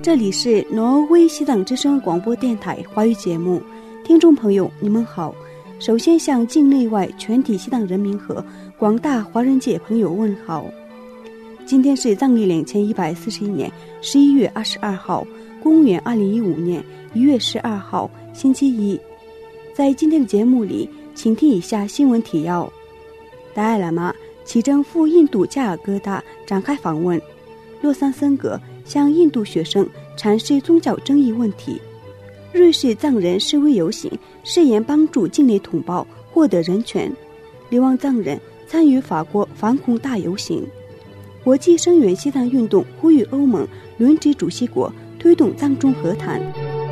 这里是挪威西藏之声广播电台华语节目，听众朋友你们好。首先向境内外全体西藏人民和广大华人界朋友问好。今天是藏历2141年11月22号，公元2015年1月12号，星期一。在今天的节目里，请听以下新闻提要：达赖喇嘛启程赴印度加尔各答展开访问；洛桑森格向印度学生阐释宗教争议问题；瑞士藏人示威游行誓言帮助境内同胞获得人权；流亡藏人参与法国反恐大游行；国际声援西藏运动呼吁欧盟轮值主席国推动藏中和谈。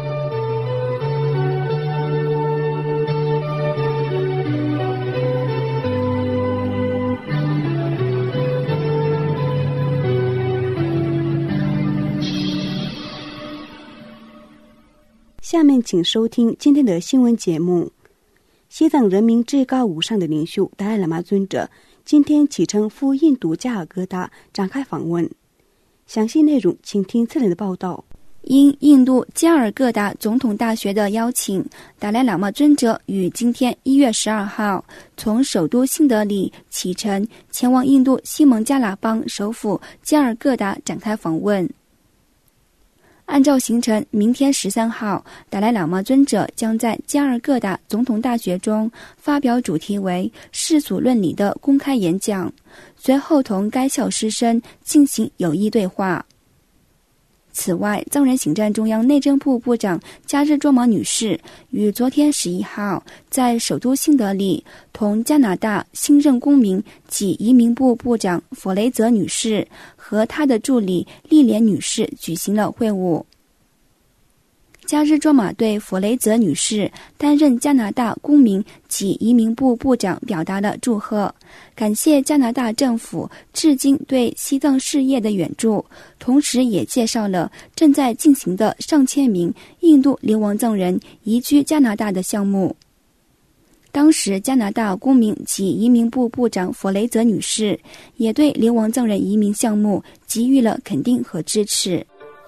下面请收听今天的新闻节目。西藏人民至高无上的领袖达赖喇嘛尊者今天启程赴印度加尔各答展开访问。详细内容请听次日的报道。 因印度加尔各答总统大学的邀请，达赖喇嘛尊者于今天1月12号从首都新德里启程，前往印度西孟加拉邦首府加尔各答展开访问。按照行程，明天13号，达赖喇嘛尊者将在加尔各答总统大学中发表主题为世俗论理的公开演讲，随后同该校师生进行有益对话。此外，藏人行政中央内政部部长加日卓玛女士于昨天11号在首都新德里同加拿大新任公民及移民部部长弗雷泽女士和她的助理莉莲女士举行了会晤。加日卓玛对弗雷泽女士担任加拿大公民及移民部部长表达了祝贺，感谢加拿大政府至今对西藏事业的援助，同时也介绍了正在进行的上千名印度流亡藏人移居加拿大的项目。当时加拿大公民及移民部部长弗雷泽女士也对流亡藏人移民项目给予了肯定和支持。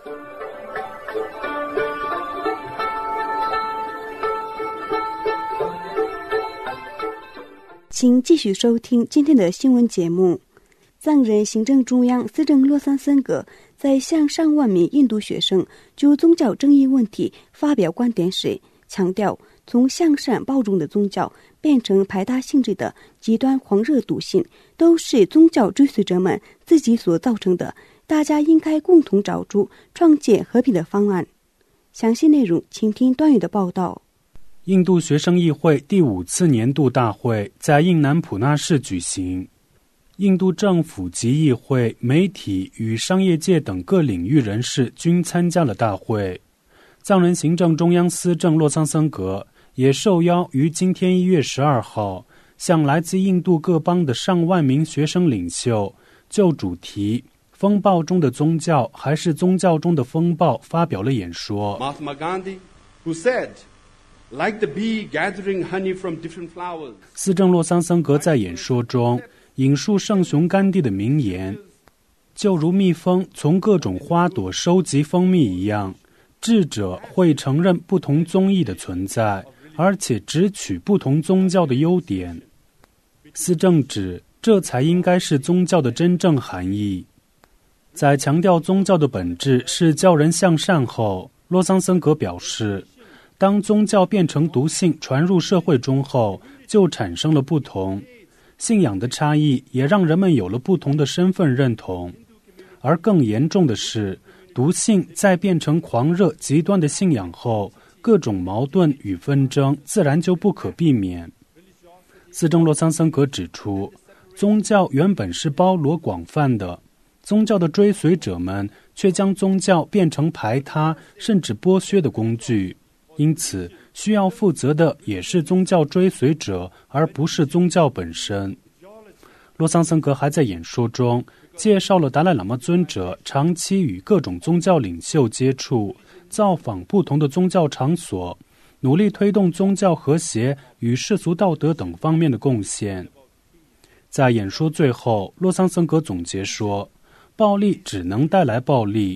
请继续收听今天的新闻节目。藏人行政中央司政洛桑森格在向上万名印度学生就宗教争议问题发表观点时强调，从向善包容的宗教变成排他性质的极端狂热笃信，都是宗教追随者们自己所造成的，大家应该共同找出创建和平的方案。详细内容请听段宇的报道。 印度学生议会第5次年度大会在印南普纳市举行。印度政府及议会、媒体与商业界等各领域人士均参加了大会。藏人行政中央司政洛桑森格也受邀于今天1月12号向来自印度各邦的上万名学生领袖就主题风暴中的宗教还是宗教中的风暴发表了演说。 Mahatma Gandhi, who said,Like the bee gathering honey from different flowers. 司政洛桑森格在演说中引述圣雄甘地的名言，就如蜜蜂从各种花朵收集蜂蜜一样，智者会承认不同宗义的存在，而且只取不同宗教的优点。司政指，这才应该是宗教的真正含义。在强调宗教的本质是教人向善后，洛桑森格表示，当宗教变成毒性传入社会中后，就产生了不同。信仰的差异也让人们有了不同的身份认同。而更严重的是，毒性在变成狂热极端的信仰后，各种矛盾与纷争自然就不可避免。司政洛桑森格指出，宗教原本是包罗广泛的，宗教的追随者们却将宗教变成排他甚至剥削的工具。因此，需要负责的也是宗教追随者，而不是宗教本身。洛桑森格还在演说中介绍了达赖喇嘛尊者长期与各种宗教领袖接触，造访不同的宗教场所，努力推动宗教和谐与世俗道德等方面的贡献。在演说最后，洛桑森格总结说，暴力只能带来暴力，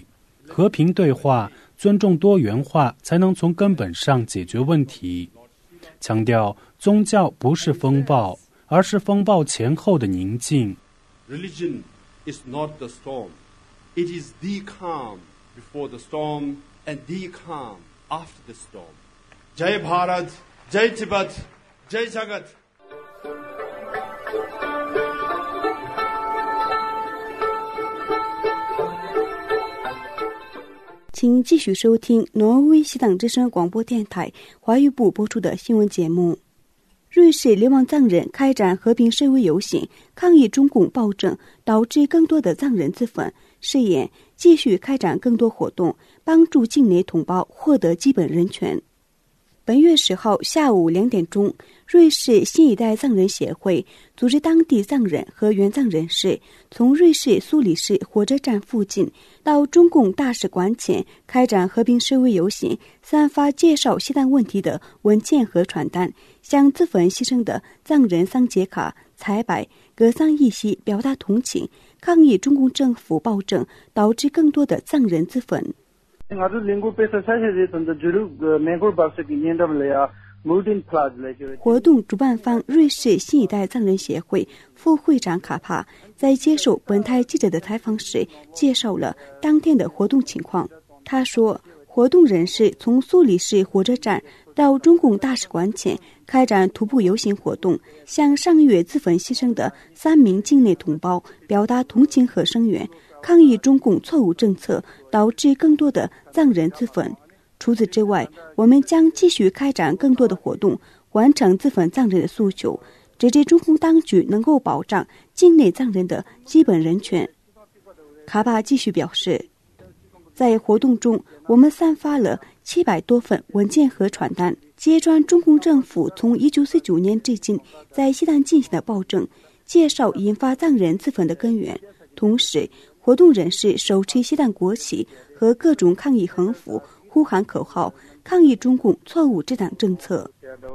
和平对话，尊重多元化，才能从根本上解决问题。强调宗教不是风暴，而是风暴前后的宁静。 Religion is not the storm. It is the calm before the storm and the calm after the storm. Jai Bharat, Jai Tibet, Jai Jagat. 请继续收听挪威西党之声广播电台华语部播出的新闻节目。瑞士流亡藏人开展和平示威游行，抗议中共暴政导致更多的藏人自焚，誓言继续开展更多活动，帮助境内同胞获得基本人权。本月10号下午2点钟，瑞士新一代藏人协会组织当地藏人和原藏人士从瑞士苏黎世火车站附近到中共大使馆前开展和平示威游行，散发介绍西藏问题的文件和传单，向自焚牺牲的藏人桑杰卡、采柏、格桑一息表达同情，抗议中共政府暴政导致更多的藏人自焚。活动主办方瑞士新一代藏人协会副会长卡帕在接受本台记者的采访时介绍了当天的活动情况。他说，活动人士从苏黎世火车站到中共大使馆前开展徒步游行活动，向上月自焚牺牲的3名境内同胞表达同情和声援，抗议中共错误政策导致更多的藏人自焚。除此之外，我们将继续开展更多的活动，完成自焚藏人的诉求，直至中共当局能够保障境内藏人的基本人权。卡巴继续表示，在活动中，我们散发了700多份文件和传单，揭穿中共政府从1949年至今在西藏进行的暴政，介绍引发藏人自焚的根源。同时，活动人士手持西藏国旗和各种抗议横幅，呼喊口号，抗议中共错误治党政策。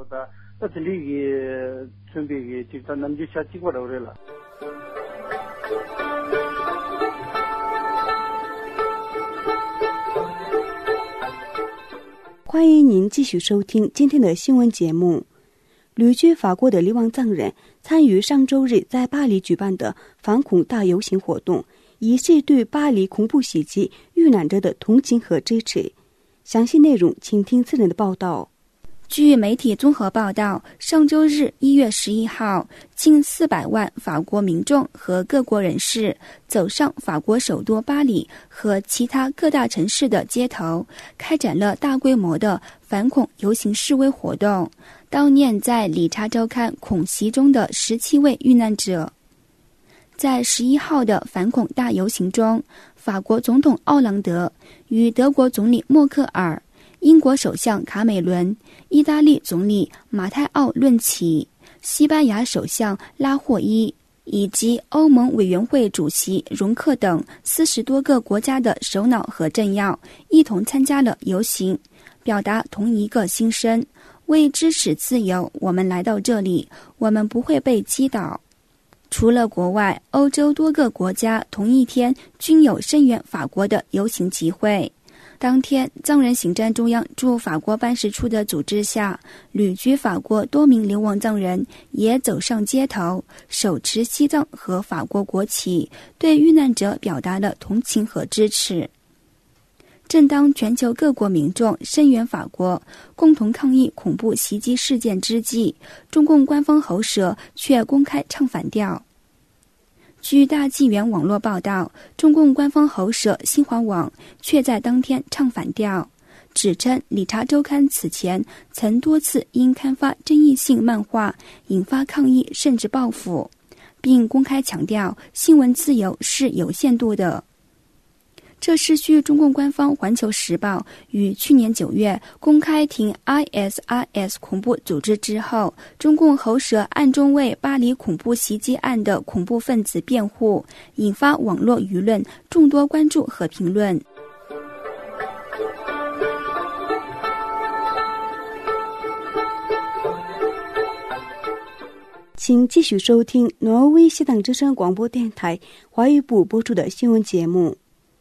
欢迎您继续收听今天的新闻节目。旅居法国的流亡藏人参与上周日在巴黎举办的反恐大游行活动，以示对巴黎恐怖袭击遇难者的同情和支持。详细内容请听次人的报道。 据媒体综合报道，上周日1月11号，近400万法国民众和各国人士走上法国首都巴黎和其他各大城市的街头，开展了大规模的反恐游行示威活动，悼念在理查周刊恐袭中的17位遇难者。在11号的反恐大游行中，法国总统奥朗德与德国总理默克尔、英国首相卡梅伦、意大利总理马泰奥论齐、西班牙首相拉霍伊以及欧盟委员会主席容克等40多个国家的首脑和政要一同参加了游行，表达同一个心声：为支持自由，我们来到这里，我们不会被击倒。除了国外，欧洲多个国家同一天均有声援法国的游行集会。当天，藏人行政中央驻法国办事处的组织下，旅居法国多名流亡藏人也走上街头，手持西藏和法国国旗，对遇难者表达了同情和支持。正当全球各国民众声援法国，共同抗议恐怖袭击事件之际，中共官方喉舌却公开唱反调。据大纪元网络报道，中共官方喉舌新华网却在当天唱反调，指称理查周刊此前曾多次因刊发争议性漫画引发抗议甚至报复，并公开强调新闻自由是有限度的。这是续中共官方《环球时报》于去年9月公开挺 ISIS 恐怖组织之后，中共喉舌暗中为巴黎恐怖袭击案的恐怖分子辩护，引发网络舆论众多关注和评论。 请继续收听挪威西党之声广播电台华语部播出的新闻节目。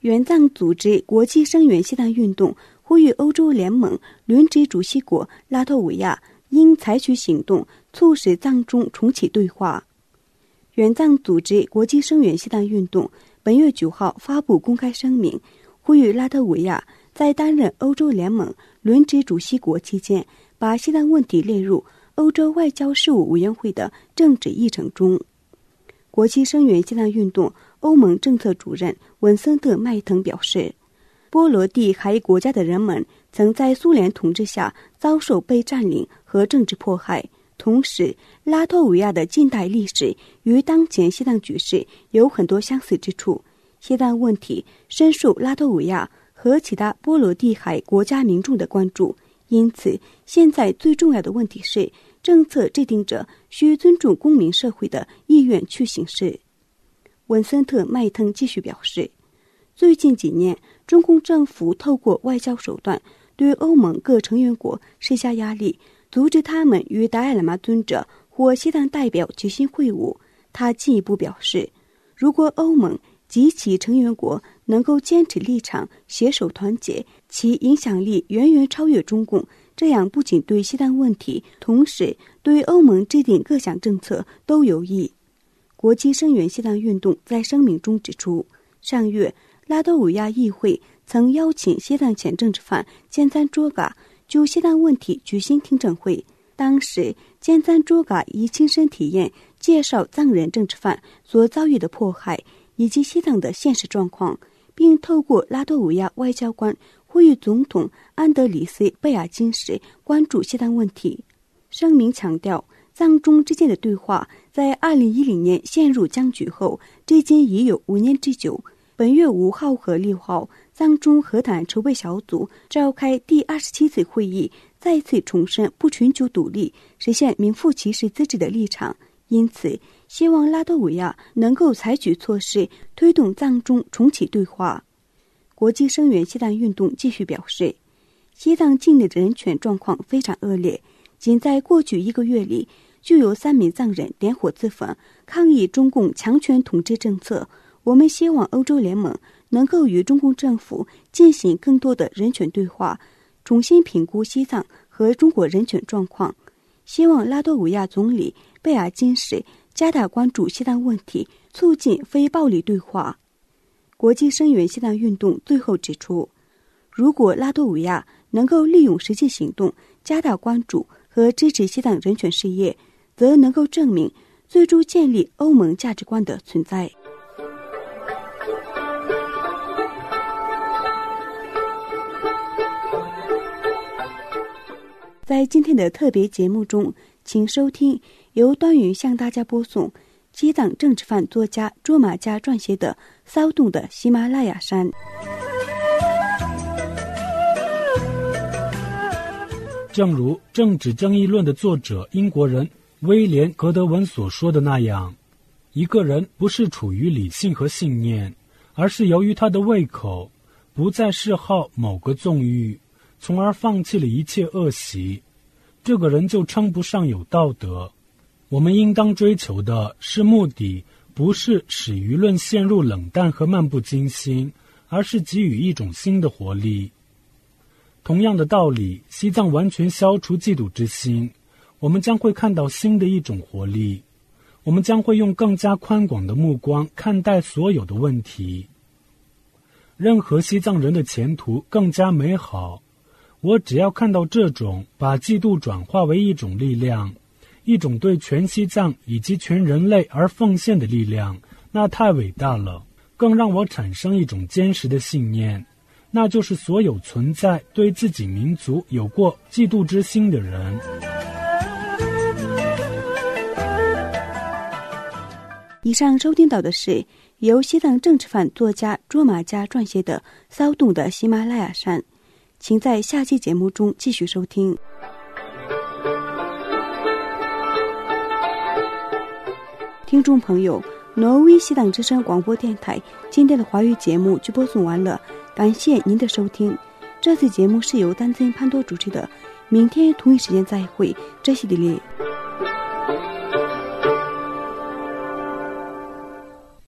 援藏组织国际声援西藏运动呼吁欧洲联盟轮值主席国拉脱维亚应采取行动，促使藏中重启对话。援藏组织国际声援西藏运动本月9号发布公开声明，呼吁拉脱维亚在担任欧洲联盟轮值主席国期间，把西藏问题列入欧洲外交事务委员会的政治议程中。国际声援西藏运动欧盟政策主任文森特·麦腾表示，波罗的海国家的人们曾在苏联统治下遭受被占领和政治迫害，同时拉脱维亚的近代历史与当前西藏局势有很多相似之处。西藏问题深受拉脱维亚和其他波罗的海国家民众的关注，因此现在最重要的问题是政策制定者需尊重公民社会的意愿去行事。文森特·麦腾继续表示，最近几年中共政府透过外交手段对欧盟各成员国施加压力，阻止他们与达赖喇嘛尊者或西藏代表举行会晤。他进一步表示，如果欧盟及其成员国能够坚持立场，携手团结，其影响力远远超越中共，这样不仅对西藏问题，同时对欧盟制定各项政策都有益。国际声援西藏运动在声明中指出，上月拉脱维亚议会曾邀请西藏前政治犯坚赞卓嘎就西藏问题举行听证会，当时坚赞卓嘎以亲身体验介绍藏人政治犯所遭遇的迫害以及西藏的现实状况，并透过拉脱维亚外交官呼吁总统安德里斯·贝亚金时关注西藏问题。声明强调，藏中之间的对话在2010年陷入僵局后，至今已有5年之久。本月5号和6号，藏中和谈筹备小组召开第27次会议，再次重申不寻求独立、实现名副其实自治的立场。因此，希望拉脱维亚能够采取措施，推动藏中重启对话。国际声援西藏运动继续表示，西藏境内的人权状况非常恶劣，仅在过去1个月里，就有3名藏人点火自焚，抗议中共强权统治政策。我们希望欧洲联盟能够与中共政府进行更多的人权对话，重新评估西藏和中国人权状况。希望拉脱维亚总理贝亚金时加大关注西藏问题，促进非暴力对话。国际声援西藏运动最后指出，如果拉脱维亚能够利用实际行动加大关注和支持西藏人权事业，则能够证明最终建立欧盟价值观的存在。在今天的特别节目中，请收听由端云向大家播送西藏政治犯作家卓玛嘉撰写的《骚动的喜马拉雅山》。 正如《政治正义论》的作者英国人威廉·格德文所说的那样，一个人不是处于理性和信念，而是由于他的胃口不再嗜好某个纵欲，从而放弃了一切恶习，这个人就称不上有道德。我们应当追求的是目的，不是使舆论陷入冷淡和漫不经心，而是给予一种新的活力。同样的道理，西藏完全消除嫉妒之心，我们将会看到新的一种活力。我们将会用更加宽广的目光看待所有的问题。任何西藏人的前途更加美好。我只要看到这种把嫉妒转化为一种力量，一种对全西藏以及全人类而奉献的力量，那太伟大了。更让我产生一种坚实的信念，那就是所有存在对自己民族有过嫉妒之心的人。 以上收听到的是由西藏政治犯作家卓玛嘉撰写的《骚动的喜马拉雅山》，请在下期节目中继续收听。听众朋友，挪威西藏之声广播电台今天的华语节目就播送完了，感谢您的收听。这次节目是由丹增潘多主持的，明天同一时间再会，这是李丽。